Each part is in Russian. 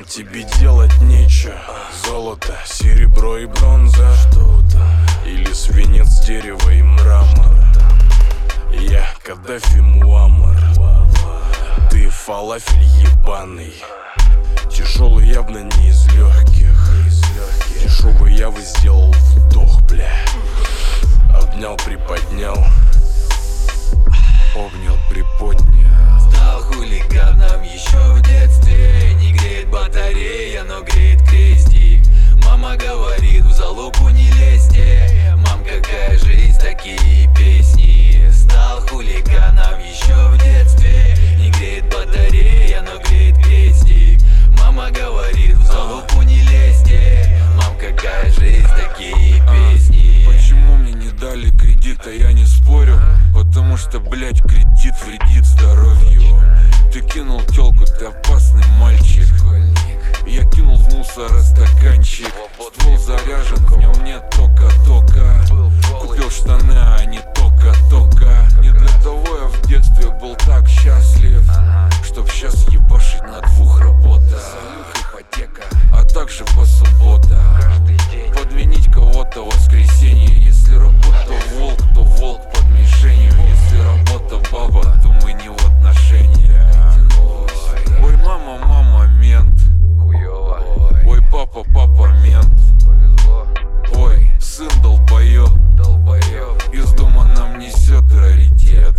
тебе делать нечего. Золото, серебро и бронза, что-то. Или свинец, дерево и мрамор. Я Каддафи Муаммар. Ты фалафель ебаный. Тяжелый явно не из легких. Дешевый я бы сделал вдох, бля. Обнял, приподнял. Обнял, приподнял. Стал хулиганом еще в детстве. Не греет батарея, но греет крестик. Мама говорит, в залупу не лезьте. Мам, какая жизнь, такие песни. Стал хулиганом еще в детстве. Не греет батарея, но греет крестик. Мама говорит, в залупу не лезьте. Мам, какая жизнь, такие песни. Почему мне не дали кредита, я не спорю. Потому что, блять, кредит вредит здоровью. Ты кинул тёлку, ты опасный мальчик. Я кинул в мусор стаканчик. Ствол заряжен, в нем нет тока-тока. Купил штаны, а не тока-тока. Не для того я в детстве был так счастлив, чтоб сейчас ебашить на двух работах. Салют, ипотека, а также по субботам. Подменить кого-то в воскресенье. Если работа волк, то волк под мишенью. Если работа баба, то мы не в отношениях. Ой, мама, мама, мент. Ой, папа, папа, мент. Ой, сын долбоёб. Из дома нам несет раритет.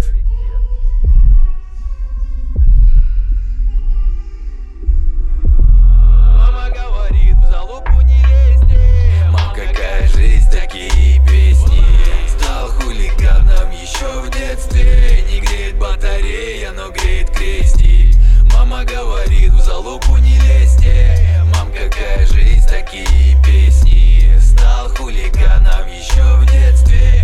Мама говорит, в залупу не лезьте. Мам, какая жизнь, такие песни. Стал хулиганом еще в детстве. Не греет батарея, но греет крестик. Мама говорит, в залупу не лезьте. Мам, какая жизнь, такие песни. Стал хулиганом еще в детстве.